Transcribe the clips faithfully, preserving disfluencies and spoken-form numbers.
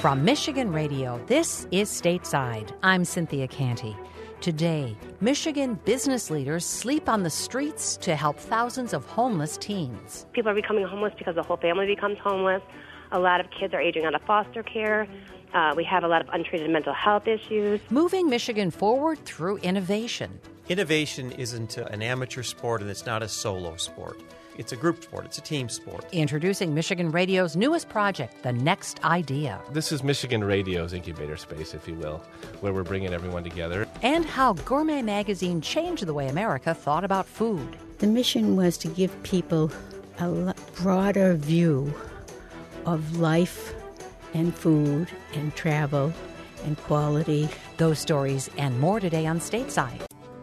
From Michigan Radio, this is Stateside. I'm Cynthia Canty. Today, Michigan business leaders sleep on the streets to help thousands of homeless teens. People are becoming homeless because the whole family becomes homeless. A lot of kids are aging out of foster care. Uh, we have a lot of untreated mental health issues. Moving Michigan forward through innovation. Innovation isn't an amateur sport, and it's not a solo sport. It's a group sport. It's a team sport. Introducing Michigan Radio's newest project, The Next Idea. This is Michigan Radio's incubator space, if you will, where we're bringing everyone together. And how Gourmet Magazine changed the way America thought about food. The mission was to give people a broader view of life and food and travel and quality. Those stories and more today on Stateside.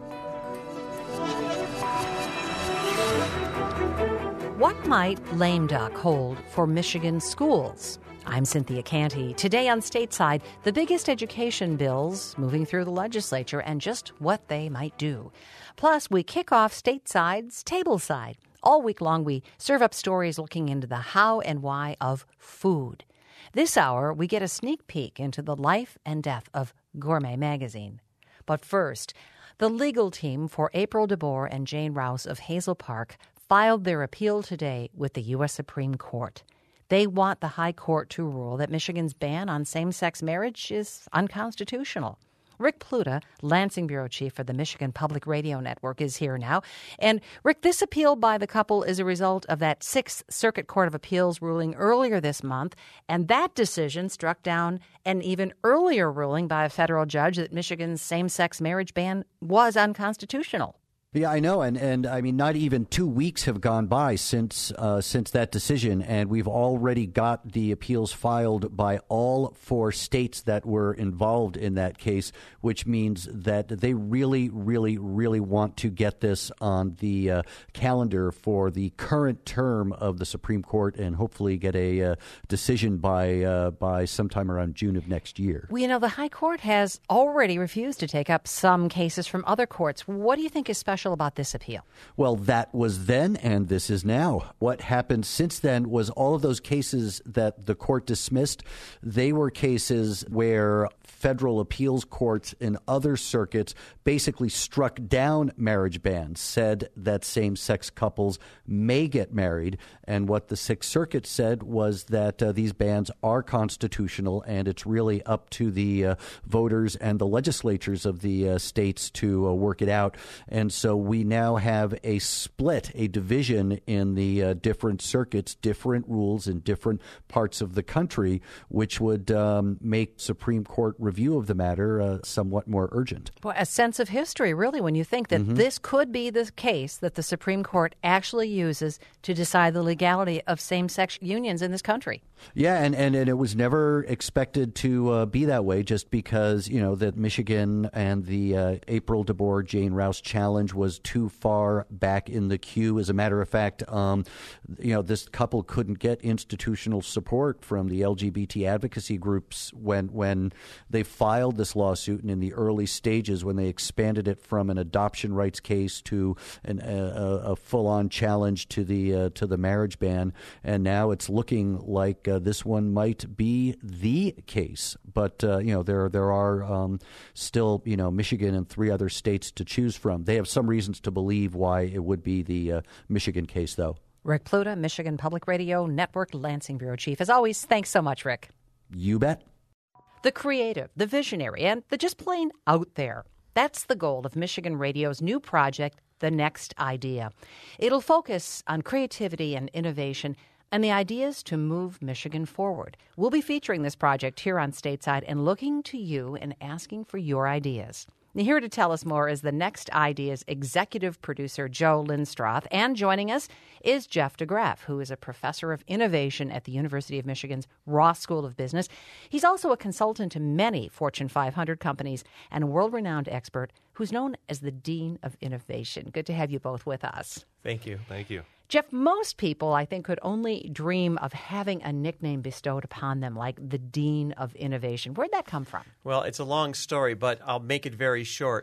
What might lame duck hold for Michigan schools? I'm Cynthia Canty. Today on Stateside, the biggest education bills moving through the legislature and just what they might do. Plus, we kick off Stateside's Tableside. All week long, we serve up stories looking into the how and why of food. This hour, we get a sneak peek into the life and death of Gourmet Magazine. But first, the legal team for April DeBoer and Jane Rouse of Hazel Park filed their appeal today with the U S Supreme Court. They want the High Court to rule that Michigan's ban on same-sex marriage is unconstitutional. Rick Pluta, Lansing Bureau Chief for the Michigan Public Radio Network, is here now. And, Rick, this appeal by the couple is a result of that Sixth Circuit Court of Appeals ruling earlier this month, and that decision struck down an even earlier ruling by a federal judge that Michigan's same-sex marriage ban was unconstitutional. Yeah, I know, and, and I mean, not even two weeks have gone by since uh, since that decision, and we've already got the appeals filed by all four states that were involved in that case, which means that they really, really, really want to get this on the uh, calendar for the current term of the Supreme Court, and hopefully get a uh, decision by uh, by sometime around June of next year. Well, you know, the High Court has already refused to take up some cases from other courts. What do you think is special about this appeal? Well, that was then, and this is now. What happened since then was all of those cases that the court dismissed, they were cases where federal appeals courts in other circuits basically struck down marriage bans, said that same-sex couples may get married. And what the Sixth Circuit said was that uh, these bans are constitutional, and it's really up to the uh, voters and the legislatures of the uh, states to uh, work it out. And so we now have a split, a division in the uh, different circuits, different rules in different parts of the country, which would um, make Supreme Court review of the matter uh, somewhat more urgent. Well, a sense of history, really, when you think that mm-hmm. this could be the case that the Supreme Court actually uses to decide the legality of same-sex unions in this country. Yeah, and, and, and it was never expected to uh, be that way, just because, you know, that Michigan and the uh, April DeBoer, Jane Rouse challenge was too far back in the queue. As a matter of fact, um, you know, this couple couldn't get institutional support from the L G B T advocacy groups when when they filed this lawsuit, and in the early stages when they expanded it from an adoption rights case to an, a, a full-on challenge to the uh, to the marriage ban. And now it's looking like uh, this one might be the case. But uh, you know, there there are um, still, you know, Michigan and three other states to choose from. They have some reasons to believe why it would be the uh, Michigan case, though. Rick Pluta, Michigan Public Radio Network Lansing Bureau Chief. As always, thanks so much, Rick. You bet. The creative, the visionary, and the just plain out there. That's the goal of Michigan Radio's new project, The Next Idea. It'll focus on creativity and innovation and the ideas to move Michigan forward. We'll be featuring this project here on Stateside and looking to you and asking for your ideas. Here to tell us more is The Next Idea's executive producer, Joe Lindstroth. And joining us is Jeff DeGraff, who is a professor of innovation at the University of Michigan's Ross School of Business. He's also a consultant to many Fortune five hundred companies and a world-renowned expert who's known as the Dean of Innovation. Good to have you both with us. Thank you. Thank you. Jeff, most people, I think, could only dream of having a nickname bestowed upon them, like the Dean of Innovation. Where'd that come from? Well, it's a long story, but I'll make it very short.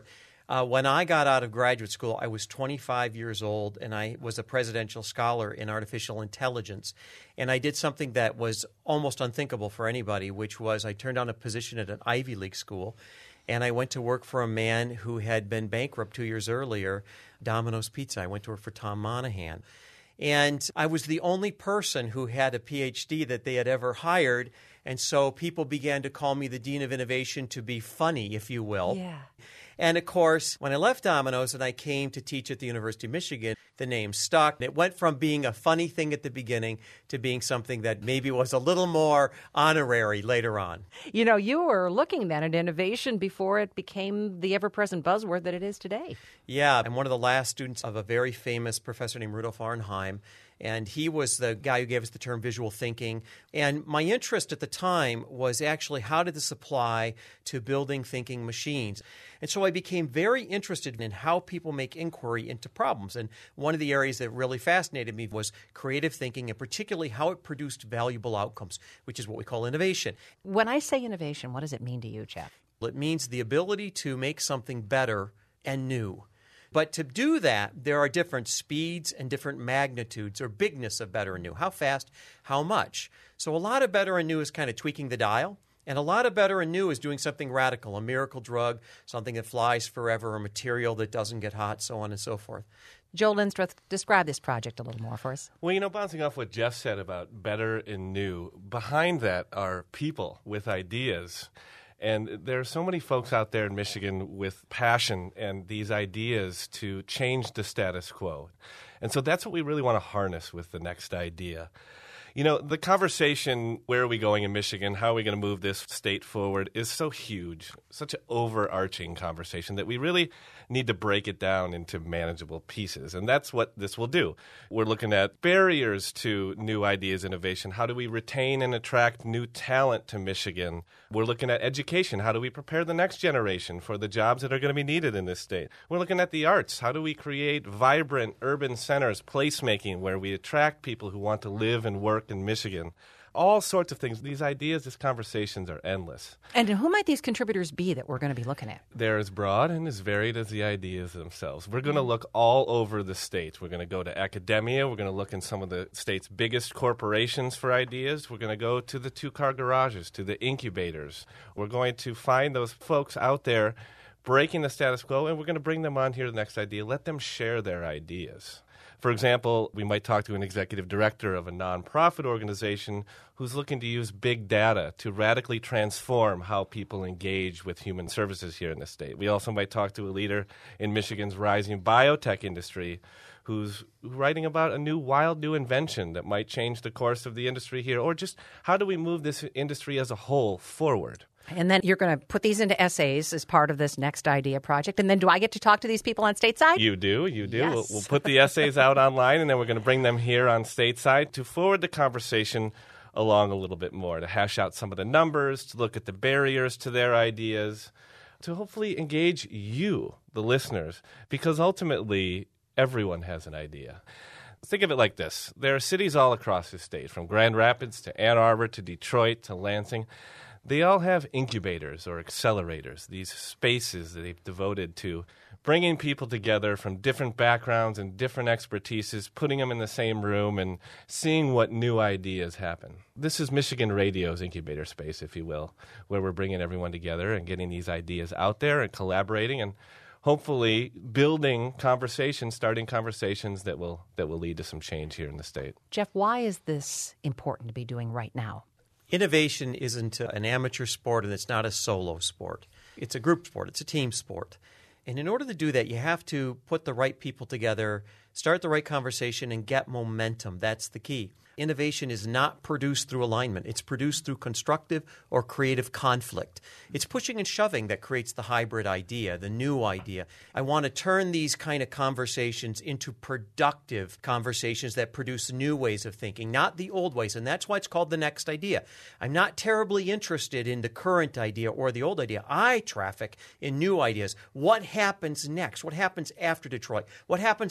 Uh, when I got out of graduate school, I was twenty-five years old, and I was a presidential scholar in artificial intelligence. And I did something that was almost unthinkable for anybody, which was I turned down a position at an Ivy League school, and I went to work for a man who had been bankrupt two years earlier, Domino's Pizza. I went to work for Tom Monahan. And I was the only person who had a P H D that they had ever hired, and so people began to call me the Dean of Innovation to be funny, if you will. Yeah. And, of course, when I left Domino's and I came to teach at the University of Michigan, the name stuck. It went from being a funny thing at the beginning to being something that maybe was a little more honorary later on. You know, you were looking then at innovation before it became the ever-present buzzword that it is today. Yeah, I'm one of the last students of a very famous professor named Rudolf Arnheim. And he was the guy who gave us the term visual thinking. And my interest at the time was actually how did this apply to building thinking machines? And so I became very interested in how people make inquiry into problems. And one of the areas that really fascinated me was creative thinking, and particularly how it produced valuable outcomes, which is what we call innovation. When I say innovation, what does it mean to you, Jeff? It means the ability to make something better and new. But to do that, there are different speeds and different magnitudes or bigness of better and new. How fast, how much. So a lot of better and new is kind of tweaking the dial, and a lot of better and new is doing something radical, a miracle drug, something that flies forever, a material that doesn't get hot, so on and so forth. Joel Lindstruth, describe this project a little more for us. Well, you know, bouncing off what Jeff said about better and new, behind that are people with ideas. And there are so many folks out there in Michigan with passion and these ideas to change the status quo. And so that's what we really want to harness with the next idea. You know, the conversation, where are we going in Michigan, how are we going to move this state forward, is so huge, such an overarching conversation that we really need to break it down into manageable pieces. And that's what this will do. We're looking at barriers to new ideas, innovation. How do we retain and attract new talent to Michigan? We're looking at education. How do we prepare the next generation for the jobs that are going to be needed in this state? We're looking at the arts. How do we create vibrant urban centers, placemaking, where we attract people who want to live and work in Michigan? All sorts of things. These ideas, these conversations are endless. And who might these contributors be that we're going to be looking at? They're as broad and as varied as the ideas themselves. We're going to look all over the state. We're going to go to academia. We're going to look in some of the state's biggest corporations for ideas. We're going to go to the two-car garages, to the incubators. We're going to find those folks out there breaking the status quo, and we're going to bring them on here to the next idea. Let them share their ideas. For example, we might talk to an executive director of a nonprofit organization who's looking to use big data to radically transform how people engage with human services here in the state. We also might talk to a leader in Michigan's rising biotech industry who's writing about a new wild new invention that might change the course of the industry here, or just how do we move this industry as a whole forward. And then you're going to put these into essays as part of this Next Idea project. And then do I get to talk to these people on Stateside? You do, you do. Yes. We'll, we'll put the essays out online, and then we're going to bring them here on Stateside to forward the conversation along a little bit more, to hash out some of the numbers, to look at the barriers to their ideas, to hopefully engage you, the listeners, because ultimately everyone has an idea. Think of it like this. There are cities all across the state, from Grand Rapids to Ann Arbor to Detroit to Lansing. They all have incubators or accelerators, these spaces that they've devoted to bringing people together from different backgrounds and different expertises, putting them in the same room and seeing what new ideas happen. This is Michigan Radio's incubator space, if you will, where we're bringing everyone together and getting these ideas out there and collaborating and hopefully building conversations, starting conversations that will that will lead to some change here in the state. Jeff, why is this important to be doing right now? Innovation isn't an amateur sport, and it's not a solo sport. It's a group sport. It's a team sport. And in order to do that, you have to put the right people together, start the right conversation, and get momentum. That's the key. Innovation is not produced through alignment. It's produced through constructive or creative conflict. It's pushing and shoving that creates the hybrid idea, the new idea. I want to turn these kind of conversations into productive conversations that produce new ways of thinking, not the old ways. And that's why it's called the next idea. I'm not terribly interested in the current idea or the old idea. I traffic in new ideas. What happens next? What happens after Detroit? What happens after Car?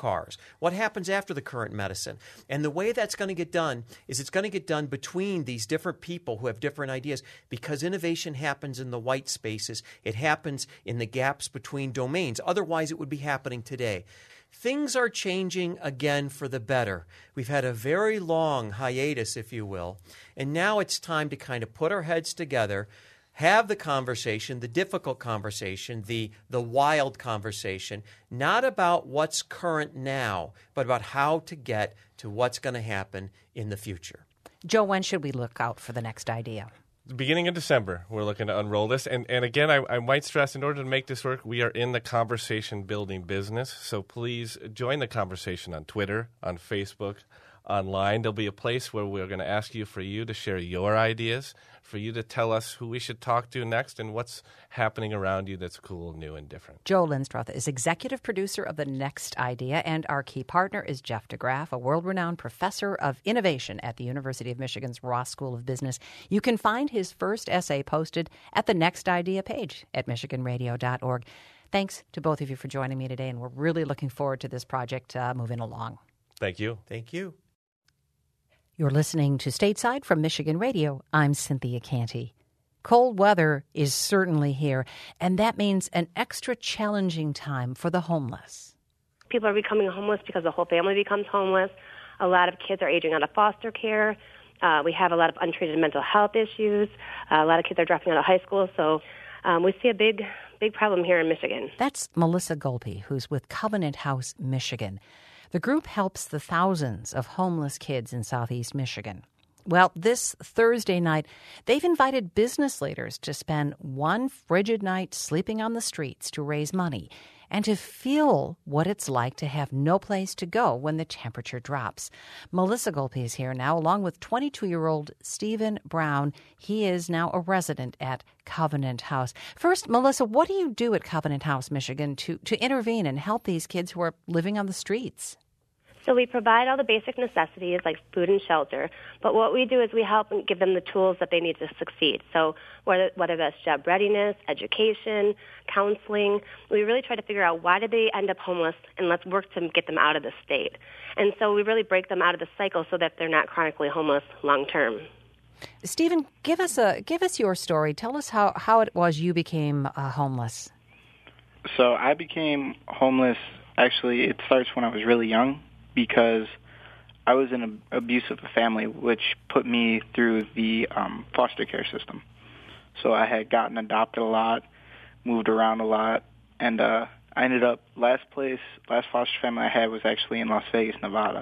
cars? What happens after the current medicine? And the way that's going to get done is it's going to get done between these different people who have different ideas, because innovation happens in the white spaces. It happens in the gaps between domains. Otherwise, it would be happening today. Things are changing again for the better. We've had a very long hiatus, if you will, and now it's time to kind of put our heads together, have the conversation, the difficult conversation, the the wild conversation, not about what's current now, but about how to get to what's going to happen in the future. Joe, when should we look out for the next idea? Beginning of December, we're looking to unroll this. And, and again, I, I might stress, in order to make this work, we are in the conversation building business. So please join the conversation on Twitter, on Facebook, online. There'll be a place where we're going to ask you for you to share your ideas, for you to tell us who we should talk to next and what's happening around you that's cool, new, and different. Joe Linstroth is executive producer of The Next Idea, and our key partner is Jeff DeGraff, a world-renowned professor of innovation at the University of Michigan's Ross School of Business. You can find his first essay posted at the Next Idea page at michigan radio dot org. Thanks to both of you for joining me today, and we're really looking forward to this project uh, moving along. Thank you. Thank you. You're listening to Stateside from Michigan Radio. I'm Cynthia Canty. Cold weather is certainly here, and that means an extra challenging time for the homeless. People are becoming homeless because the whole family becomes homeless. A lot of kids are aging out of foster care. Uh, we have a lot of untreated mental health issues. Uh, a lot of kids are dropping out of high school, so um, we see a big, big problem here in Michigan. That's Melissa Gulpy, who's with Covenant House, Michigan. The group helps the thousands of homeless kids in southeast Michigan. Well, this Thursday night, they've invited business leaders to spend one frigid night sleeping on the streets to raise money and to feel what it's like to have no place to go when the temperature drops. Melissa Gulpy is here now, along with twenty-two-year-old Stephen Brown. He is now a resident at Covenant House. First, Melissa, what do you do at Covenant House, Michigan, to, to intervene and help these kids who are living on the streets? So we provide all the basic necessities like food and shelter, but what we do is we help and give them the tools that they need to succeed. So whether, whether that's job readiness, education, counseling, we really try to figure out why did they end up homeless, and let's work to get them out of the state. And so we really break them out of the cycle so that they're not chronically homeless long term. Stephen, give us a give us your story. Tell us how, how it was you became uh, homeless. So I became homeless, actually, it starts when I was really young, because I was in an abusive family, which put me through the um, foster care system. So I had gotten adopted a lot, moved around a lot, and uh, I ended up, last place, last foster family I had was actually in Las Vegas, Nevada.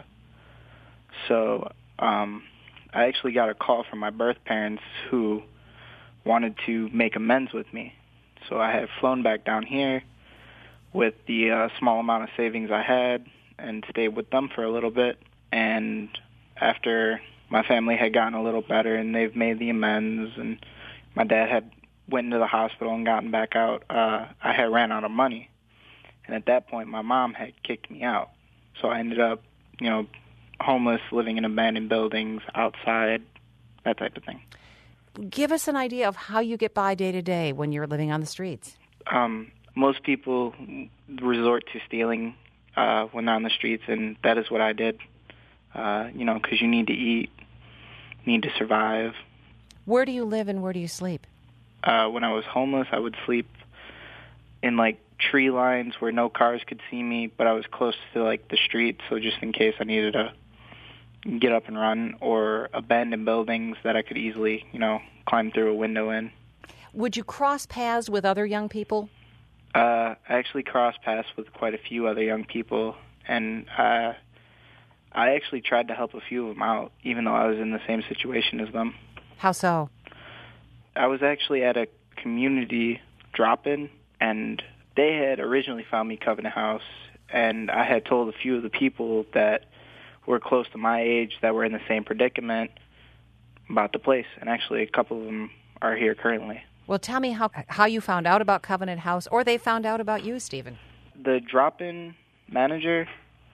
So um, I actually got a call from my birth parents who wanted to make amends with me. So I had flown back down here with the uh, small amount of savings I had, and stayed with them for a little bit. And after my family had gotten a little better and they've made the amends and my dad had went into the hospital and gotten back out, uh, I had ran out of money. And at that point, my mom had kicked me out. So I ended up, you know, homeless, living in abandoned buildings, outside, that type of thing. Give us an idea of how you get by day to day when you're living on the streets. Um, most people resort to stealing Uh, when they're on the streets, and that is what I did, uh, you know, because you need to eat, need to survive. Where do you live and where do you sleep? Uh, when I was homeless, I would sleep in, like, tree lines where no cars could see me, but I was close to, like, the street, so just in case I needed to get up and run, or abandoned buildings that I could easily, you know, climb through a window in. Would you cross paths with other young people? Uh, I actually crossed paths with quite a few other young people, and uh, I actually tried to help a few of them out, even though I was in the same situation as them. How so? I was actually at a community drop-in, and they had originally found me Covenant House, and I had told a few of the people that were close to my age that were in the same predicament about the place, and actually a couple of them are here currently. Well, tell me how how you found out about Covenant House, or they found out about you, Stephen. The drop-in manager,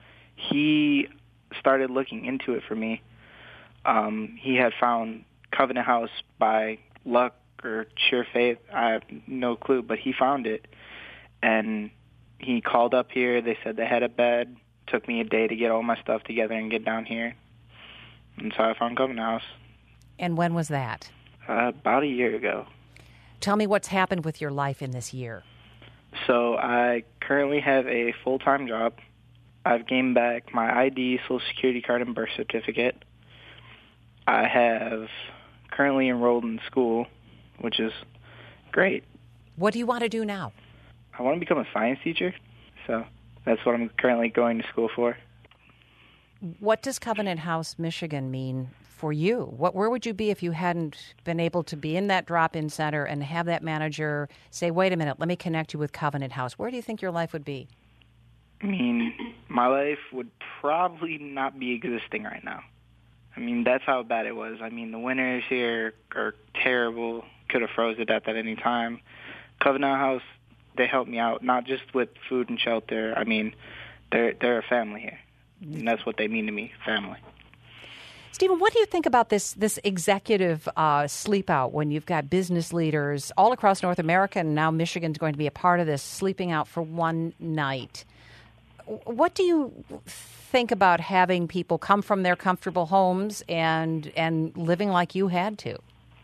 he started looking into it for me. Um, he had found Covenant House by luck or sheer faith. I have no clue, but he found it. And he called up here. They said they had a bed. took me a day to get all my stuff together and get down here. And so I found Covenant House. And when was that? Uh, about a year ago. Tell me what's happened with your life in this year. So I currently have a full-time job. I've gained back my I D, Social Security card, and birth certificate. I have currently enrolled in school, which is great. What do you want to do now? I want to become a science teacher, so that's what I'm currently going to school for. What does Covenant House, Michigan mean for you? What, where would you be if you hadn't been able to be in that drop-in center and have that manager say, wait a minute, let me connect you with Covenant House? Where do you think your life would be? I mean, my life would probably not be existing right now. I mean, that's how bad it was. I mean, the winters here are terrible. Could have froze to death at any time. Covenant House, they helped me out, not just with food and shelter. I mean, they're they're a family here, and that's what they mean to me, family. Stephen, what do you think about this this executive uh, sleep out when you've got business leaders all across North America, and now Michigan's going to be a part of this, sleeping out for one night? What do you think about having people come from their comfortable homes and and living like you had to?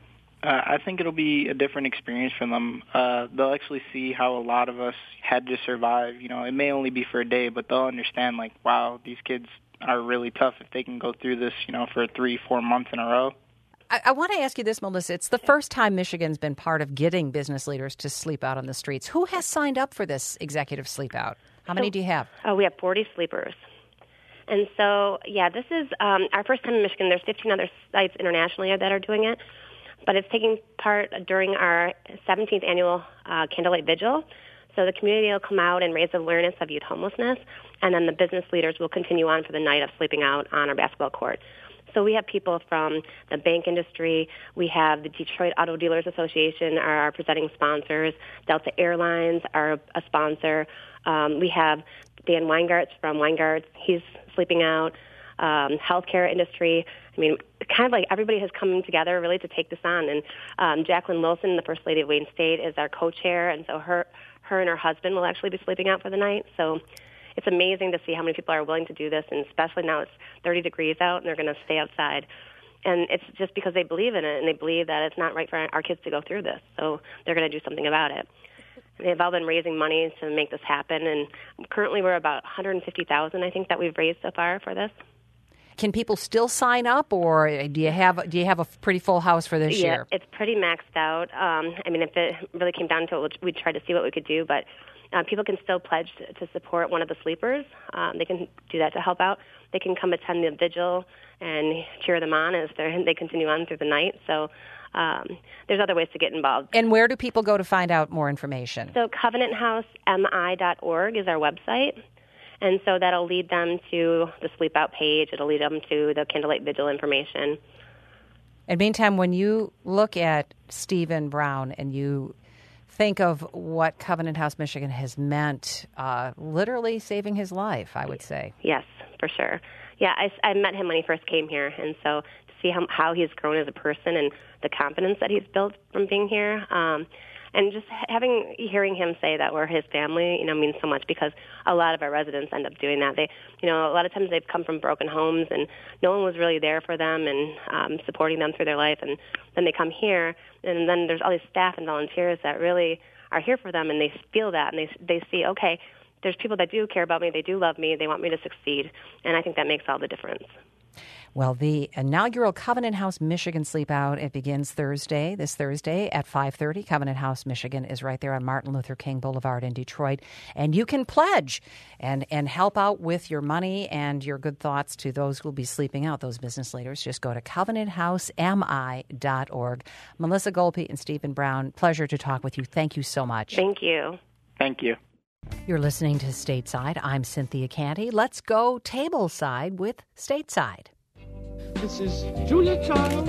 Uh, I think it'll be a different experience for them. Uh, they'll actually see how a lot of us had to survive. You know, it may only be for a day, but they'll understand, like, wow, these kids are really tough if they can go through this, you know, for three, four months in a row. I, I want to ask you this, Melissa. It's the first time Michigan's been part of getting business leaders to sleep out on the streets. Who has signed up for this executive sleep out? How many so, do you have? Oh, we have forty sleepers. And so, yeah, this is um, our first time in Michigan. There's fifteen other sites internationally that are doing it, but it's taking part during our seventeenth annual uh, Candlelight Vigil. So the community will come out and raise awareness of youth homelessness, and then the business leaders will continue on for the night of sleeping out on our basketball court. So we have people from the bank industry. We have the Detroit Auto Dealers Association are our presenting sponsors. Delta Airlines are a sponsor. Um, we have Dan Weingartz from Weingartz. He's sleeping out. Um, healthcare industry. I mean, kind of like everybody has come together really to take this on. And um, Jacqueline Wilson, the First Lady of Wayne State, is our co-chair, and so her, her and her husband will actually be sleeping out for the night. So it's amazing to see how many people are willing to do this, and especially now it's thirty degrees out and they're going to stay outside. And it's just because they believe in it, and they believe that it's not right for our kids to go through this. So they're going to do something about it. They've all been raising money to make this happen, and currently we're about one hundred fifty thousand dollars, I think, that we've raised so far for this. Can people still sign up, or do you have do you have a pretty full house for this yeah, year? It's pretty maxed out. Um, I mean, if it really came down to it, we'd try to see what we could do, but uh, people can still pledge to, to support one of the sleepers. Um, they can do that to help out. They can come attend the vigil and cheer them on as they continue on through the night. So um, there's other ways to get involved. And where do people go to find out more information? So covenant house m i dot org is our website. And so that'll lead them to the sleep out page. It'll lead them to the Candlelight Vigil information. And meantime, when you look at Stephen Brown and you think of what Covenant House, Michigan has meant, uh, literally saving his life, I would say. Yes, for sure. Yeah, I, I met him when he first came here, and so to see how, how he's grown as a person and the confidence that he's built from being here, um, and just having hearing him say that we're his family, you know, means so much, because a lot of our residents end up doing that. They, you know, a lot of times they've come from broken homes and no one was really there for them and um, supporting them through their life, and then they come here, and then there's all these staff and volunteers that really are here for them, and they feel that, and they they see, okay, there's people that do care about me, they do love me, they want me to succeed, and I think that makes all the difference. Well, the inaugural Covenant House, Michigan Sleep Out, it begins Thursday, this Thursday at five thirty. Covenant House, Michigan is right there on Martin Luther King Boulevard in Detroit. And you can pledge and, and help out with your money and your good thoughts to those who will be sleeping out, those business leaders. Just go to covenant house m i dot org. Melissa Golpe and Stephen Brown, pleasure to talk with you. Thank you so much. Thank you. Thank you. You're listening to Stateside. I'm Cynthia Canty. Let's go tableside with Stateside. This is Julia Child.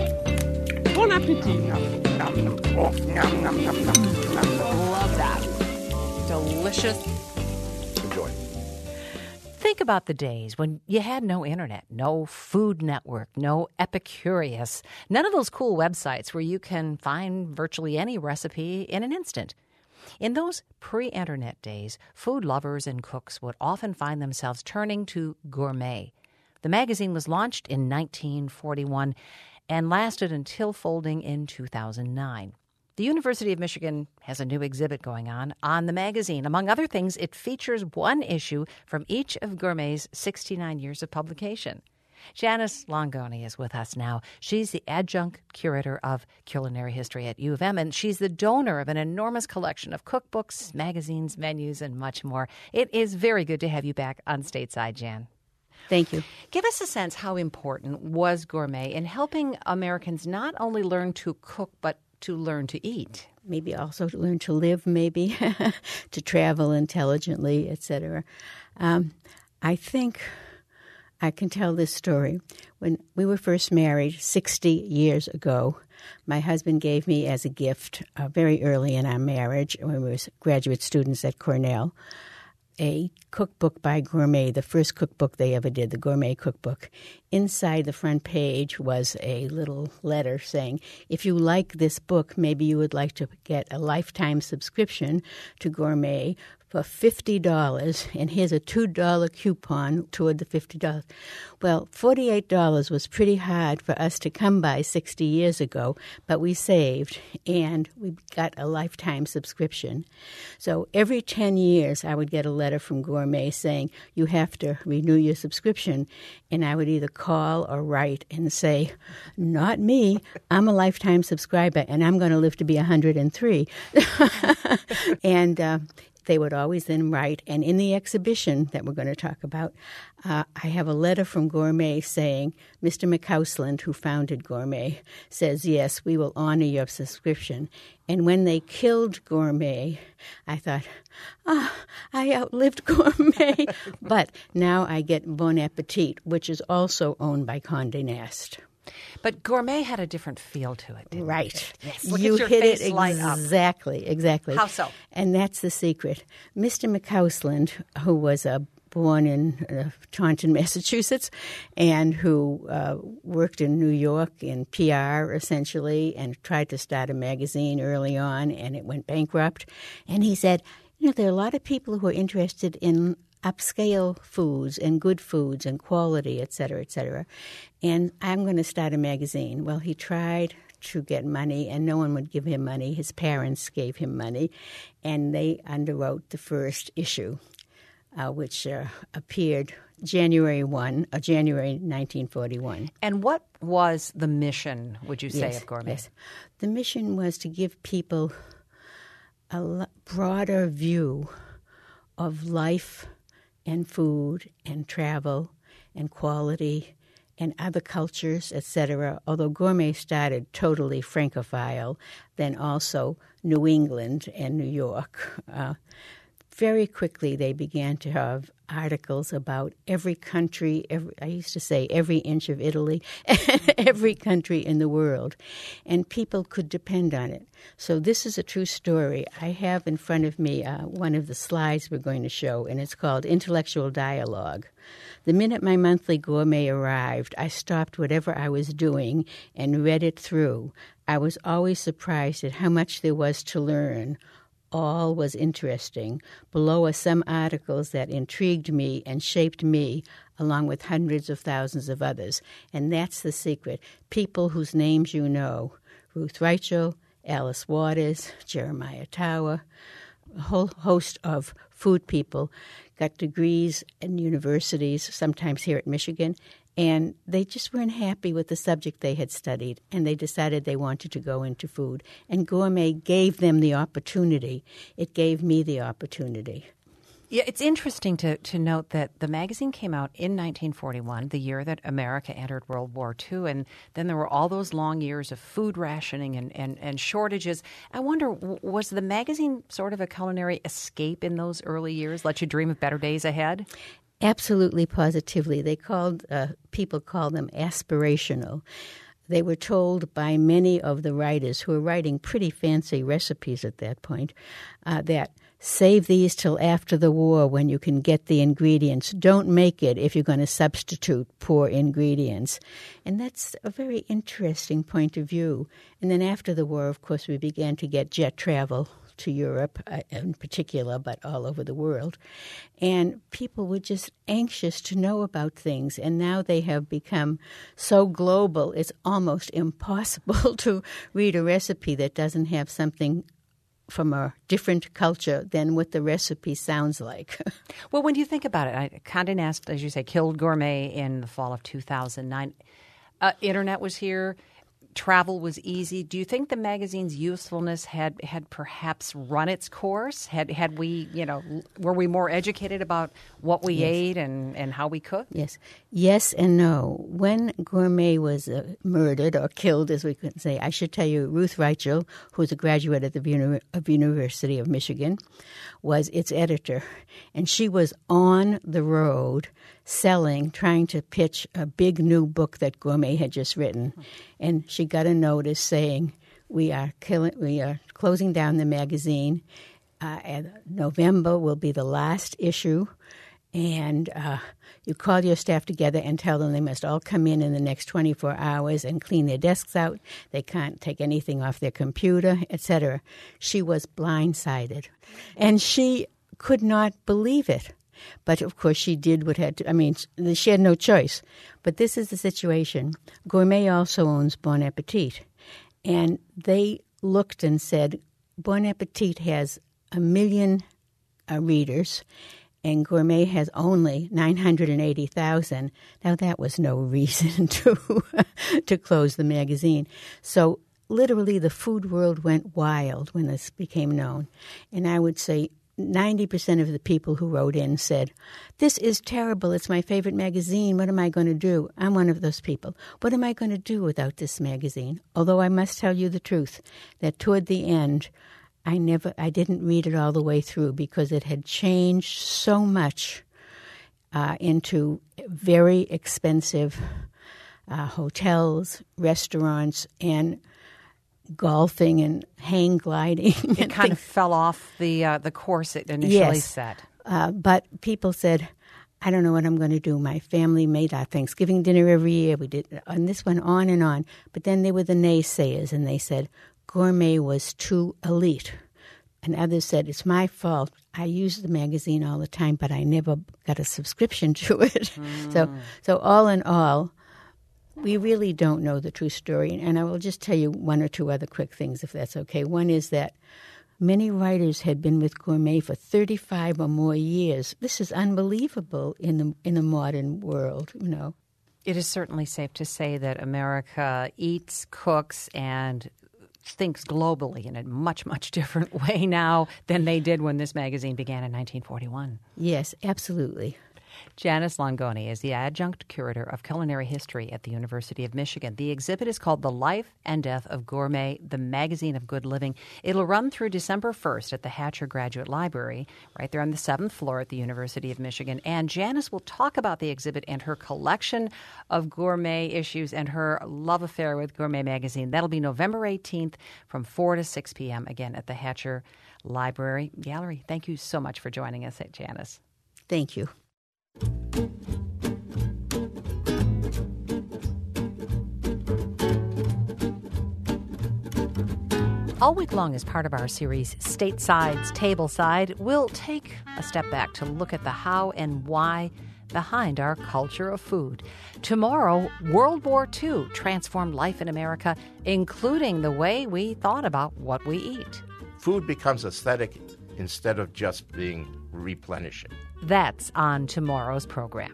Bon appetit. Love that. Delicious. Enjoy. Think about the days when you had no internet, no Food Network, no Epicurious, none of those cool websites where you can find virtually any recipe in an instant. In those pre-internet days, food lovers and cooks would often find themselves turning to Gourmet. The magazine was launched in nineteen forty-one and lasted until folding in two thousand nine. The University of Michigan has a new exhibit going on on the magazine. Among other things, it features one issue from each of Gourmet's sixty-nine years of publication. Janice Longoni is with us now. She's the adjunct curator of culinary history at U of M, and she's the donor of an enormous collection of cookbooks, magazines, menus, and much more. It is very good to have you back on Stateside, Jan. Thank you. Give us a sense how important was Gourmet in helping Americans not only learn to cook, but to learn to eat. Maybe also to learn to live, maybe, to travel intelligently, et cetera. Um, I think I can tell this story. When we were first married sixty years ago, my husband gave me as a gift, uh, very early in our marriage, when we were graduate students at Cornell, a cookbook by Gourmet, the first cookbook they ever did, the Gourmet cookbook. Inside the front page was a little letter saying, if you like this book, maybe you would like to get a lifetime subscription to Gourmet for fifty dollars, and here's a two dollar coupon toward the fifty dollars. Well, forty-eight dollars was pretty hard for us to come by sixty years ago, but we saved, and we got a lifetime subscription. So every ten years, I would get a letter from Gourmet saying, you have to renew your subscription, and I would either call or write and say, not me, I'm a lifetime subscriber, and I'm going to live to be one hundred three. and uh, they would always then write, and in the exhibition that we're going to talk about, uh, I have a letter from Gourmet saying, Mister McCausland, who founded Gourmet, says, yes, we will honor your subscription. And when they killed Gourmet, I thought, ah, oh, I outlived Gourmet. But now I get Bon Appetit, which is also owned by Condé Nast. But Gourmet had a different feel to it, didn't right. it? Yes. Look You at your hit face it light up. exactly, exactly. How so? And that's the secret. Mister McCausland, who was a born in uh, Taunton, Massachusetts, and who uh, worked in New York in P R, essentially, and tried to start a magazine early on, and it went bankrupt. And he said, you know, there are a lot of people who are interested in upscale foods and good foods and quality, et cetera, et cetera. And I'm going to start a magazine. Well, he tried to get money, and no one would give him money. His parents gave him money, and they underwrote the first issue, uh, which uh, appeared January first, uh, January nineteen forty-one. And what was the mission, would you say, yes, of Gourmet? Yes. The mission was to give people a l- broader view of life and food and travel and quality and other cultures, et cetera. Although Gourmet started totally Francophile, then also New England and New York. Uh, very quickly they began to have articles about every country, every, I used to say every inch of Italy, every country in the world, and people could depend on it. So this is a true story. I have in front of me uh, one of the slides we're going to show, and it's called Intellectual Dialogue. The minute my monthly Gourmet arrived, I stopped whatever I was doing and read it through. I was always surprised at how much there was to learn. All was interesting. Below are some articles that intrigued me and shaped me, along with hundreds of thousands of others. And that's the secret. People whose names you know. Ruth Reichel, Alice Waters, Jeremiah Tower, a whole host of food people, got degrees in universities, sometimes here at Michigan, and they just weren't happy with the subject they had studied, and they decided they wanted to go into food. And Gourmet gave them the opportunity. It gave me the opportunity. Yeah, it's interesting to, to note that the magazine came out in nineteen forty-one, the year that America entered World War Two, and then there were all those long years of food rationing and, and, and shortages. I wonder, was the magazine sort of a culinary escape in those early years, let you dream of better days ahead? Absolutely, positively. They called, uh, people call them aspirational. They were told by many of the writers who were writing pretty fancy recipes at that point uh, that save these till after the war when you can get the ingredients. Don't make it if you're going to substitute poor ingredients. And that's a very interesting point of view. And then after the war, of course, we began to get jet travel to Europe uh, in particular, but all over the world. And people were just anxious to know about things. And now they have become so global, it's almost impossible to read a recipe that doesn't have something from a different culture than what the recipe sounds like. Well, when you think about it, I, Condé Nast, as you say, killed gourmet in the fall of two thousand nine. Uh, internet was here. Travel was easy. Do you think the magazine's usefulness had, had perhaps run its course? Had had we, you know, were we more educated about what we yes. ate and, and how we cooked? Yes. Yes and no. When gourmet was uh, murdered or killed, as we could say, I should tell you, Ruth Reichel, who's a graduate at the Uni- of University of Michigan, was its editor. And she was on the road selling, trying to pitch a big new book that Gourmet had just written. And she got a notice saying, we are killing, we are closing down the magazine. Uh, and November will be the last issue. And uh, you call your staff together and tell them they must all come in in the next twenty-four hours and clean their desks out. They can't take anything off their computer, et cetera. She was blindsided. And she could not believe it. But, of course, she did what had to, I mean, she had no choice. But this is the situation. Gourmet also owns Bon Appetit. And they looked and said, Bon Appetit has a million uh, readers, and Gourmet has only nine hundred eighty thousand. Now, that was no reason to to close the magazine. So, literally, the food world went wild when this became known. And I would say ninety percent of the people who wrote in said, this is terrible. It's my favorite magazine. What am I going to do? I'm one of those people. What am I going to do without this magazine? Although I must tell you the truth, that toward the end, I never, I didn't read it all the way through because it had changed so much uh, into very expensive uh, hotels, restaurants, and golfing and hang gliding. It and kind things. of fell off the uh, the course it initially yes. set. Uh, but people said, I don't know what I'm going to do. My family made our Thanksgiving dinner every year. We did, and this went on and on. But then there were the naysayers, and they said Gourmet was too elite. And others said, it's my fault. I use the magazine all the time, but I never got a subscription to it. Mm. So, so all in all, we really don't know the true story. And I will just tell you one or two other quick things, if that's okay. One is that many writers had been with Gourmet for thirty-five or more years. This is unbelievable in the in the modern world, you know. It is certainly safe to say that America eats, cooks, and thinks globally in a much, much different way now than they did when this magazine began in nineteen forty-one. Yes, absolutely. Janice Longoni is the adjunct curator of culinary history at the University of Michigan. The exhibit is called The Life and Death of Gourmet, the Magazine of Good Living. It'll run through December first at the Hatcher Graduate Library, right there on the seventh floor at the University of Michigan. And Janice will talk about the exhibit and her collection of gourmet issues and her love affair with Gourmet Magazine. That'll be November eighteenth from four to six p.m., again, at the Hatcher Library Gallery. Thank you so much for joining us, Janice. Thank you. All week long, as part of our series, Stateside's Tableside, we'll take a step back to look at the how and why behind our culture of food. Tomorrow, World War Two transformed life in America, including the way we thought about what we eat. Food becomes aesthetic instead of just being replenishing. That's on tomorrow's program.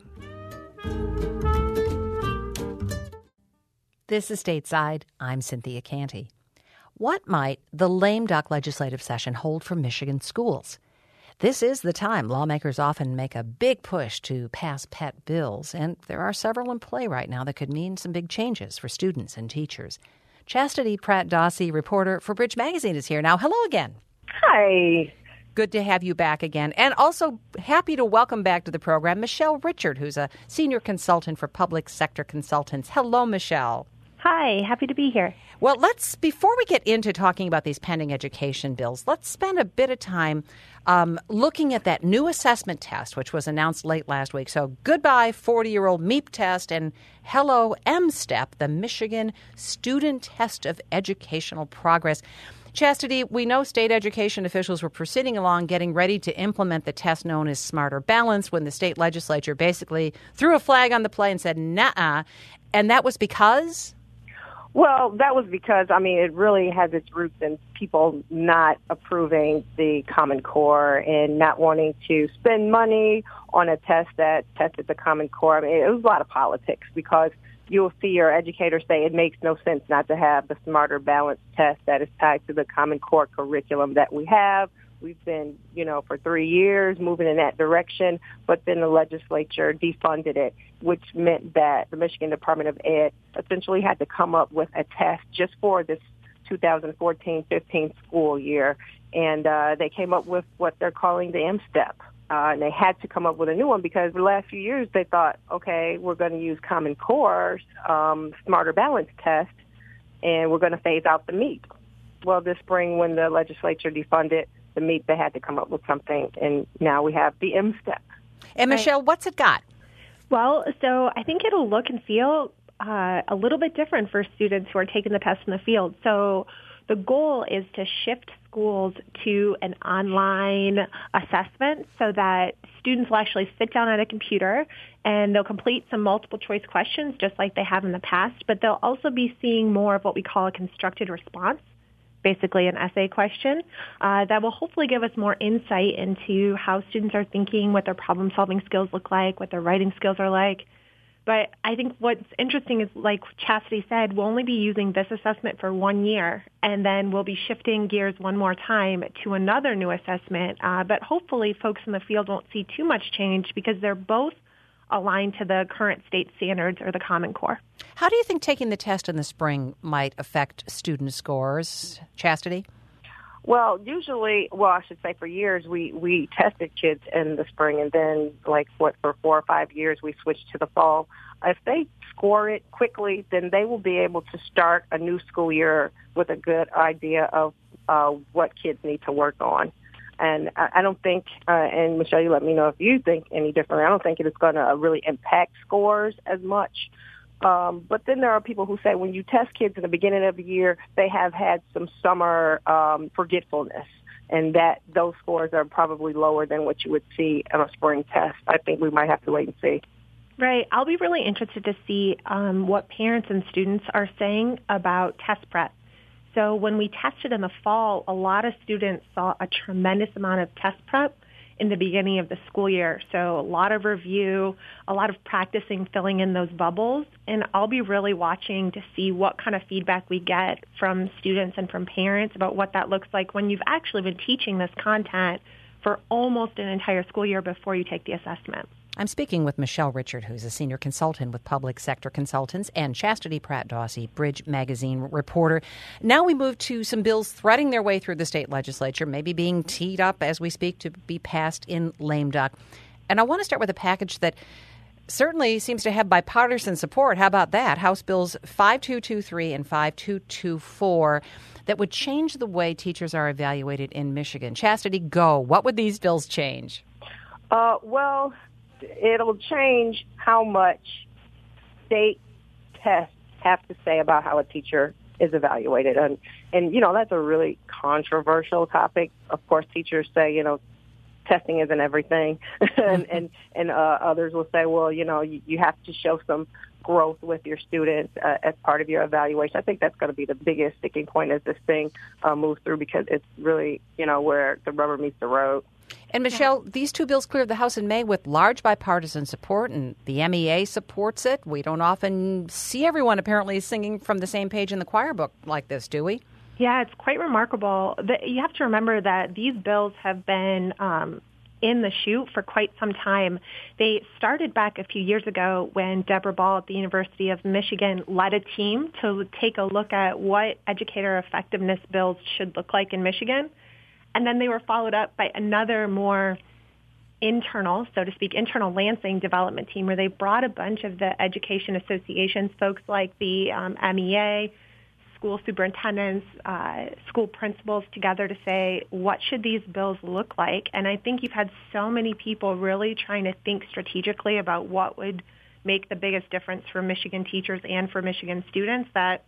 This is Stateside. I'm Cynthia Canty. What might the lame duck legislative session hold for Michigan schools? This is the time lawmakers often make a big push to pass pet bills, and there are several in play right now that could mean some big changes for students and teachers. Chastity Pratt-Dossie, reporter for Bridge Magazine, is here now. Hello again. Hi. Good to have you back again. And also happy to welcome back to the program Michelle Richard, who's a senior consultant for Public Sector Consultants. Hello, Michelle. Hi, happy to be here. Well, let's, before we get into talking about these pending education bills, let's spend a bit of time um, looking at that new assessment test, which was announced late last week. So goodbye, forty-year-old MEEP test, and hello, M-STEP, the Michigan Student Test of Educational Progress. Chastity, we know state education officials were proceeding along getting ready to implement the test known as Smarter Balance when the state legislature basically threw a flag on the play and said, nah, and that was because? Well, that was because, I mean, it really has its roots in people not approving the Common Core and not wanting to spend money on a test that tested the Common Core. I mean, it was a lot of politics because you'll see your educators say it makes no sense not to have the Smarter Balance test that is tied to the Common Core curriculum that we have. We've been, you know, for three years moving in that direction, but then the legislature defunded it, which meant that the Michigan Department of Ed essentially had to come up with a test just for this two thousand fourteen fifteen school year. And uh, they came up with what they're calling the M STEP. Uh, and they had to come up with a new one because the last few years they thought, okay, we're going to use Common Core's um, Smarter Balance test, and we're going to phase out the MEAP. Well, this spring when the legislature defunded the MEAP, they had to come up with something, and now we have the M STEP. And Michelle, what's it got? Well, so I think it'll look and feel uh, a little bit different for students who are taking the test in the field. So the goal is to shift schools to an online assessment so that students will actually sit down at a computer and they'll complete some multiple choice questions just like they have in the past, but they'll also be seeing more of what we call a constructed response, basically an essay question, uh, that will hopefully give us more insight into how students are thinking, what their problem-solving skills look like, what their writing skills are like. But I think what's interesting is, like Chastity said, we'll only be using this assessment for one year, and then we'll be shifting gears one more time to another new assessment. Uh, but hopefully folks in the field won't see too much change because they're both aligned to the current state standards or the Common Core. How do you think taking the test in the spring might affect student scores, Chastity? Well, usually, well, I should say for years, we, we tested kids in the spring, and then, like, what, for four or five years, we switched to the fall. If they score it quickly, then they will be able to start a new school year with a good idea of uh, what kids need to work on. And I, I don't think, uh, and Michelle, you let me know if you think any different. I don't think it is going to really impact scores as much. Um, but then there are people who say when you test kids in the beginning of the year, they have had some summer um, forgetfulness, and that those scores are probably lower than what you would see on a spring test. I think we might have to wait and see. Right. I'll be really interested to see um, what parents and students are saying about test prep. So when we tested in the fall, a lot of students saw a tremendous amount of test prep in the beginning of the school year. So a lot of review, a lot of practicing filling in those bubbles. And I'll be really watching to see what kind of feedback we get from students and from parents about what that looks like when you've actually been teaching this content for almost an entire school year before you take the assessment. I'm speaking with Michelle Richard, who's a senior consultant with Public Sector Consultants, and Chastity Pratt-Dawsey, Bridge Magazine reporter. Now we move to some bills threading their way through the state legislature, maybe being teed up as we speak to be passed in lame duck. And I want to start with a package that certainly seems to have bipartisan support. How about that? House Bills five two two three and five two two four that would change the way teachers are evaluated in Michigan. Chastity, go. What would these bills change? Uh, well... It'll change how much state tests have to say about how a teacher is evaluated. And, and, you know, that's a really controversial topic. Of course, teachers say, you know, testing isn't everything. and and, and uh, others will say, well, you know, you, you have to show some growth with your students uh, as part of your evaluation. I think that's going to be the biggest sticking point as this thing uh, moves through because it's really, you know, where the rubber meets the road. And, Michelle, these two bills cleared the House in May with large bipartisan support, and the M E A supports it. We don't often see everyone apparently singing from the same page in the choir book like this, do we? Yeah, it's quite remarkable. You have to remember that these bills have been um, in the chute for quite some time. They started back a few years ago when Deborah Ball at the University of Michigan led a team to take a look at what educator effectiveness bills should look like in Michigan. And then they were followed up by another more internal, so to speak, internal Lansing development team where they brought a bunch of the education associations, folks like the um, M E A, school superintendents, uh, school principals together to say, what should these bills look like? And I think you've had so many people really trying to think strategically about what would make the biggest difference for Michigan teachers and for Michigan students that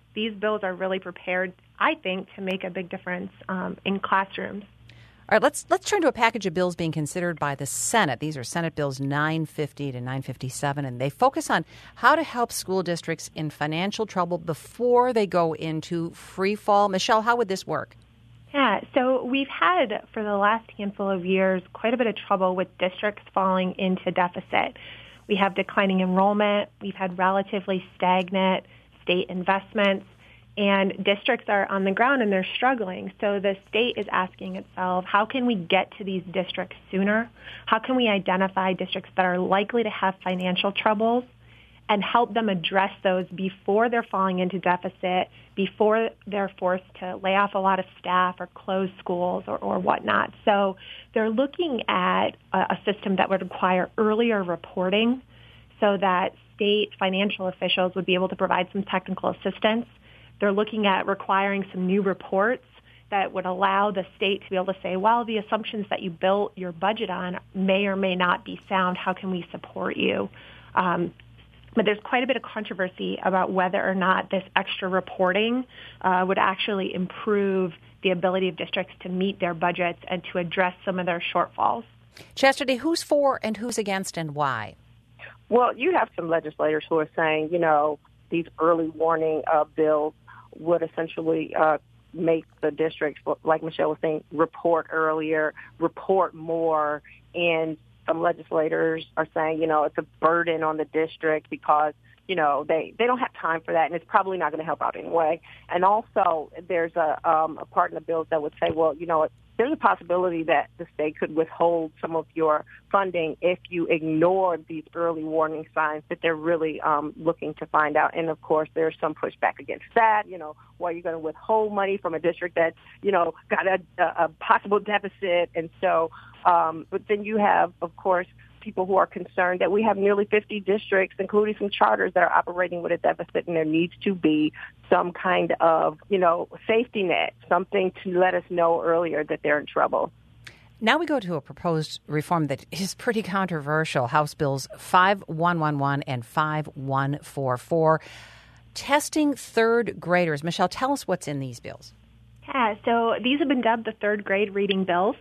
these bills are really prepared, I think, to make a big difference um, in classrooms. All right, let's let's turn to a package of bills being considered by the Senate. These are Senate Bills nine fifty to nine fifty-seven, and they focus on how to help school districts in financial trouble before they go into free fall. Michelle, how would this work? Yeah, so we've had, for the last handful of years, quite a bit of trouble with districts falling into deficit. We have declining enrollment. We've had relatively stagnant state investments. And districts are on the ground and they're struggling. So the state is asking itself, how can we get to these districts sooner? How can we identify districts that are likely to have financial troubles and help them address those before they're falling into deficit, before they're forced to lay off a lot of staff or close schools or, or whatnot? So they're looking at a, a system that would require earlier reporting so that state financial officials would be able to provide some technical assistance. They're looking at requiring some new reports that would allow the state to be able to say, well, the assumptions that you built your budget on may or may not be sound. How can we support you? Um, but there's quite a bit of controversy about whether or not this extra reporting uh, would actually improve the ability of districts to meet their budgets and to address some of their shortfalls. Chastity, who's for and who's against and why? Well, you have some legislators who are saying, you know, these early warning uh, bills would essentially uh, make the districts, like Michelle was saying, report earlier, report more. And some legislators are saying, you know, it's a burden on the district because, you know, they, they don't have time for that, and it's probably not going to help out anyway. And also there's a, um, a part in the bills that would say, well, you know, there's a possibility that the state could withhold some of your funding if you ignore these early warning signs that they're really um, looking to find out. And, of course, there's some pushback against that. You know, why are you going to withhold money from a district that's, you know, got a, a possible deficit? And so, um, but then you have, of course, people who are concerned that we have nearly fifty districts, including some charters, that are operating with a deficit, and there needs to be some kind of, you know, safety net, something to let us know earlier that they're in trouble. Now we go to a proposed reform that is pretty controversial, House Bills five one one one and five one four four, testing third graders. Michelle, tell us what's in these bills. Yeah, so these have been dubbed the third grade reading bills.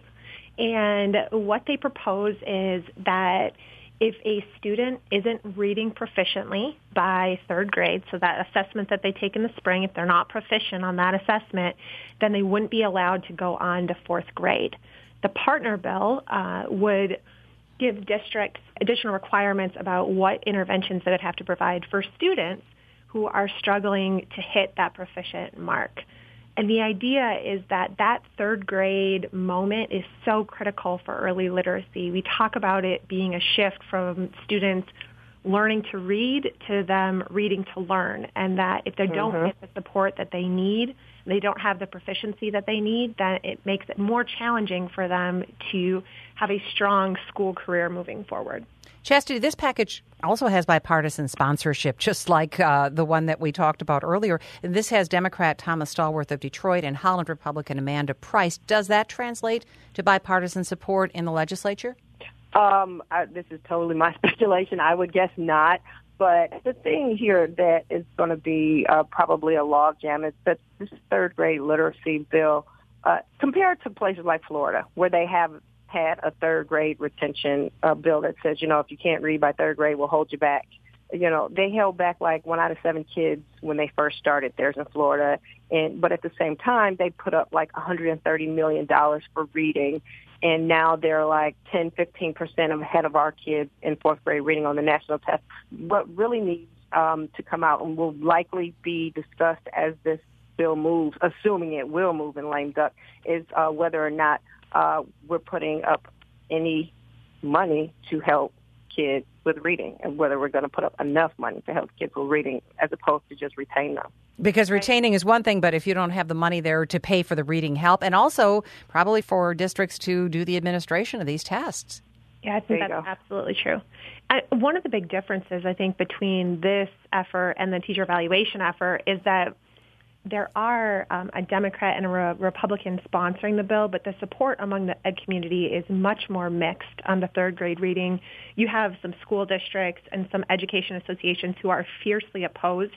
And what they propose is that if a student isn't reading proficiently by third grade, so that assessment that they take in the spring, if they're not proficient on that assessment, then they wouldn't be allowed to go on to fourth grade. The partner bill uh, would give districts additional requirements about what interventions they would have to provide for students who are struggling to hit that proficient mark. And the idea is that that third grade moment is so critical for early literacy. We talk about it being a shift from students learning to read to them reading to learn, and that if they don't mm-hmm. get the support that they need, they don't have the proficiency that they need, then it makes it more challenging for them to have a strong school career moving forward. Chastity, this package also has bipartisan sponsorship, just like uh, the one that we talked about earlier. This has Democrat Thomas Stallworth of Detroit and Holland Republican Amanda Price. Does that translate to bipartisan support in the legislature? Um, I, this is totally my speculation. I would guess not. But the thing here that is going to be uh, probably a logjam is that this third grade literacy bill, uh, compared to places like Florida, where they have had a third grade retention uh, bill that says, you know, if you can't read by third grade, we'll hold you back. You know, they held back like one out of seven kids when they first started theirs in Florida. And but at the same time, they put up like one hundred thirty million dollars for reading. And now they're like ten, fifteen percent ahead of our kids in fourth grade reading on the national test. What really needs um, to come out and will likely be discussed as this bill moves, assuming it will move in lame duck, is uh, whether or not uh, we're putting up any money to help kids with reading, and whether we're going to put up enough money to help kids with reading as opposed to just retain them. Because retaining is one thing, but if you don't have the money there to pay for the reading help, and also probably for districts to do the administration of these tests. Yeah, I think that's go. absolutely true. I, one of the big differences, I think, between this effort and the teacher evaluation effort is that there are um, a Democrat and a re- Republican sponsoring the bill, but the support among the ed community is much more mixed on the third grade reading. You have some school districts and some education associations who are fiercely opposed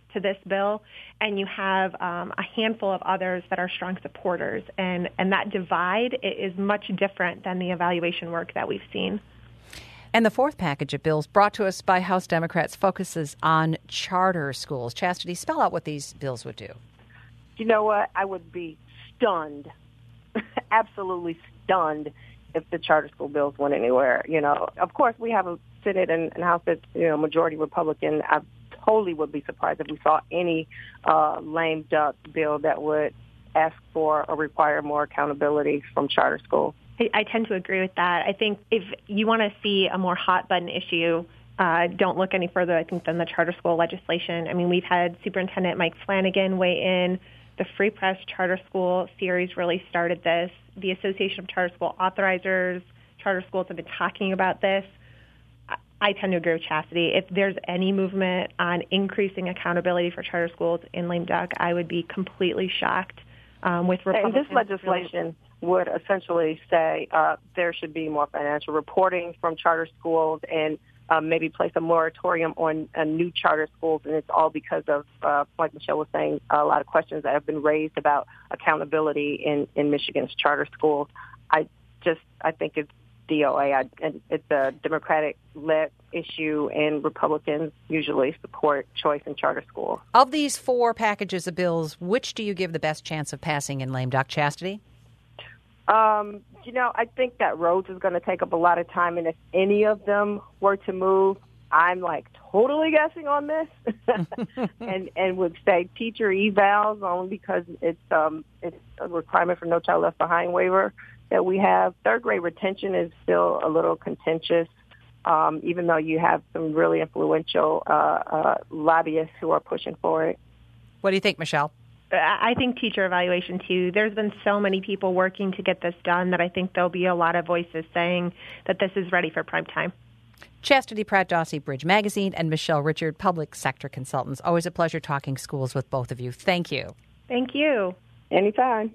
to this bill, and you have um, a handful of others that are strong supporters. And, and that divide is much different than the evaluation work that we've seen. And the fourth package of bills brought to us by House Democrats focuses on charter schools. Chastity, spell out what these bills would do. You know what? I would be stunned, absolutely stunned, if the charter school bills went anywhere. You know, of course, we have a Senate and, and House that's, you know, majority Republican. I totally would be surprised if we saw any uh, lame duck bill that would ask for or require more accountability from charter schools. I tend to agree with that. I think if you want to see a more hot-button issue, uh, don't look any further, I think, than the charter school legislation. I mean, we've had Superintendent Mike Flanagan weigh in. The Free Press Charter School series really started this. The Association of Charter School Authorizers, charter schools have been talking about this. I tend to agree with Chastity. If there's any movement on increasing accountability for charter schools in lame duck, I would be completely shocked um, with Republicans. And this legislation would essentially say uh, there should be more financial reporting from charter schools and um, maybe place a moratorium on uh, new charter schools. And it's all because of, uh, like Michelle was saying, a lot of questions that have been raised about accountability in, in Michigan's charter schools. I just, I think it's D O A. I, and it's a Democratic-led issue, and Republicans usually support choice in charter schools. Of these four packages of bills, which do you give the best chance of passing in lame duck, Chastity? Um, you know, I think that roads is going to take up a lot of time, and if any of them were to move, I'm like totally guessing on this, and and would say teacher evals only because it's um it's a requirement for No Child Left Behind waiver that we have. Third grade retention is still a little contentious, um, even though you have some really influential uh, uh, lobbyists who are pushing for it. What do you think, Michelle? I think teacher evaluation, too. There's been so many people working to get this done that I think there'll be a lot of voices saying that this is ready for prime time. Chastity Pratt-Dawsey, Bridge Magazine, and Michelle Richard, Public Sector Consultants. Always a pleasure talking schools with both of you. Thank you. Thank you. Anytime.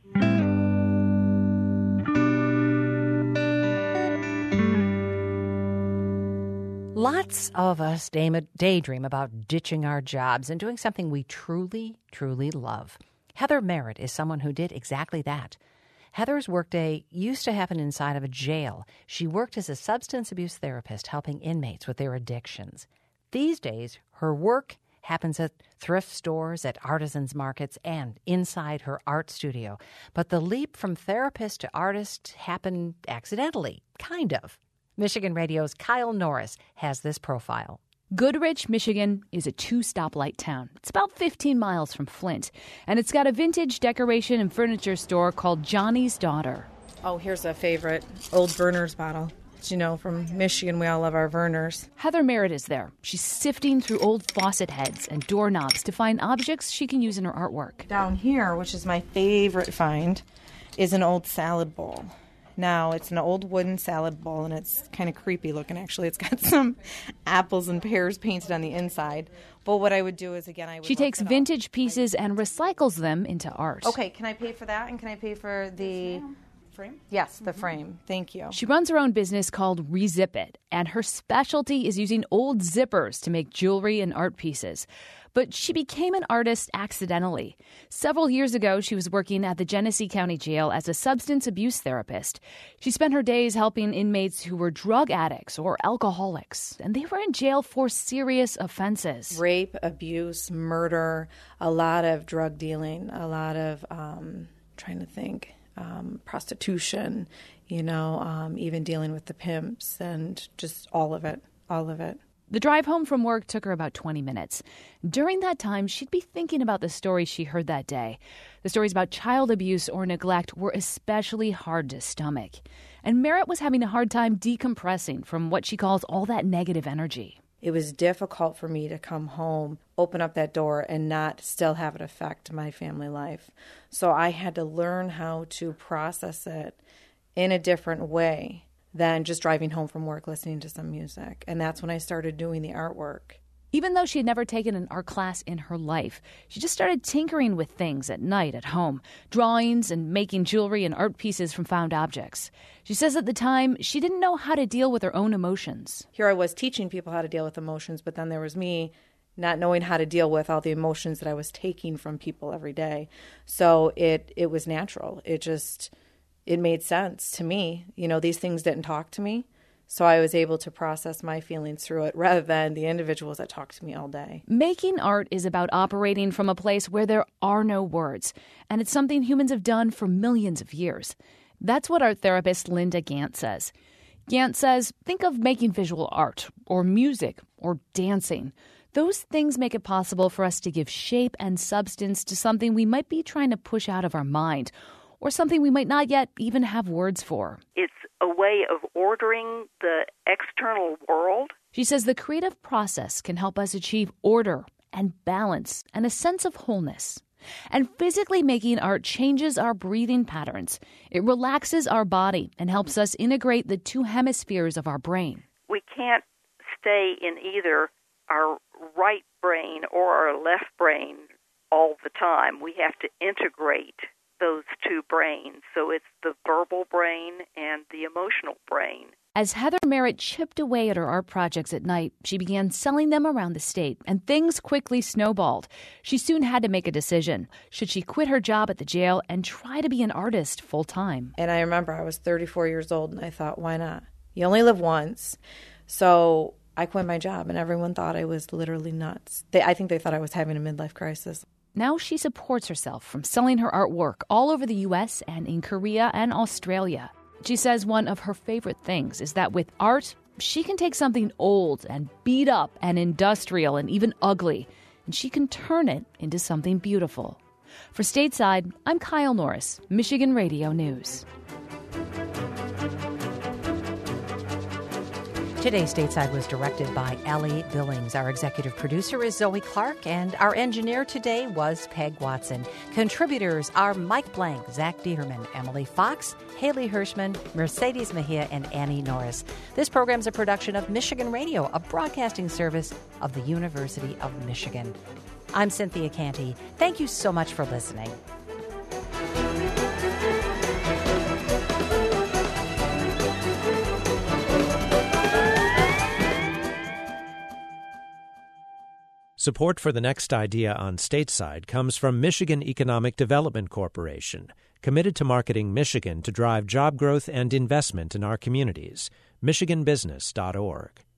Lots of us daydream about ditching our jobs and doing something we truly, truly love. Heather Merritt is someone who did exactly that. Heather's workday used to happen inside of a jail. She worked as a substance abuse therapist, helping inmates with their addictions. These days, her work happens at thrift stores, at artisans markets, and inside her art studio. But the leap from therapist to artist happened accidentally, kind of. Michigan Radio's Kyle Norris has this profile. Goodrich, Michigan is a two-stoplight town. It's about fifteen miles from Flint, and it's got a vintage decoration and furniture store called Johnny's Daughter. Oh, here's a favorite, old Vernors bottle. You know, from Michigan, we all love our Vernors. Heather Merritt is there. She's sifting through old faucet heads and doorknobs to find objects she can use in her artwork. Down here, which is my favorite find, is an old salad bowl. Now, it's an old wooden salad bowl, and it's kind of creepy looking, actually. It's got some apples and pears painted on the inside. But what I would do is, again, I would... She takes vintage pieces and recycles them into art. Okay, can I pay for that? And can I pay for the... frame? Yes, the mm-hmm. frame. Thank you. She runs her own business called Rezip It, and her specialty is using old zippers to make jewelry and art pieces. But she became an artist accidentally. Several years ago, she was working at the Genesee County Jail as a substance abuse therapist. She spent her days helping inmates who were drug addicts or alcoholics, and they were in jail for serious offenses. Rape, abuse, murder, a lot of drug dealing, a lot of, um, trying to think, um, prostitution, you know, um, even dealing with the pimps and just all of it, all of it. The drive home from work took her about twenty minutes. During that time, she'd be thinking about the stories she heard that day. The stories about child abuse or neglect were especially hard to stomach. And Merritt was having a hard time decompressing from what she calls all that negative energy. It was difficult for me to come home, open up that door, and not still have it affect my family life. So I had to learn how to process it in a different way than just driving home from work listening to some music. And that's when I started doing the artwork. Even though she had never taken an art class in her life, she just started tinkering with things at night at home, drawings and making jewelry and art pieces from found objects. She says at the time, she didn't know how to deal with her own emotions. Here I was teaching people how to deal with emotions, but then there was me not knowing how to deal with all the emotions that I was taking from people every day. So it it was natural. It just, it made sense to me. You know, these things didn't talk to me. So I was able to process my feelings through it rather than the individuals that talk to me all day. Making art is about operating from a place where there are no words, and it's something humans have done for millions of years. That's what art therapist Linda Gant says. Gant says, think of making visual art, or music, or dancing. Those things make it possible for us to give shape and substance to something we might be trying to push out of our mind, or something we might not yet even have words for. It's a way of ordering the external world. She says the creative process can help us achieve order and balance and a sense of wholeness. And physically making art changes our breathing patterns. It relaxes our body and helps us integrate the two hemispheres of our brain. We can't stay in either our right brain or our left brain all the time. We have to integrate those two brains. So it's the verbal brain and the emotional brain. As Heather Merritt chipped away at her art projects at night, she began selling them around the state, and things quickly snowballed. She soon had to make a decision. Should she quit her job at the jail and try to be an artist full time? And I remember I was thirty-four years old, and I thought, why not? You only live once. So I quit my job, and everyone thought I was literally nuts. They, I think they thought I was having a midlife crisis. Now she supports herself from selling her artwork all over the U S and in Korea and Australia. She says one of her favorite things is that with art, she can take something old and beat up and industrial and even ugly, and she can turn it into something beautiful. For Stateside, I'm Kyle Norris, Michigan Radio News. Today's Stateside was directed by Ellie Billings. Our executive producer is Zoe Clark, and our engineer today was Peg Watson. Contributors are Mike Blank, Zach Dieterman, Emily Fox, Haley Hirschman, Mercedes Mejia, and Annie Norris. This program is a production of Michigan Radio, a broadcasting service of the University of Michigan. I'm Cynthia Canty. Thank you so much for listening. Support for the next idea on Stateside comes from Michigan Economic Development Corporation, committed to marketing Michigan to drive job growth and investment in our communities. michigan business dot org.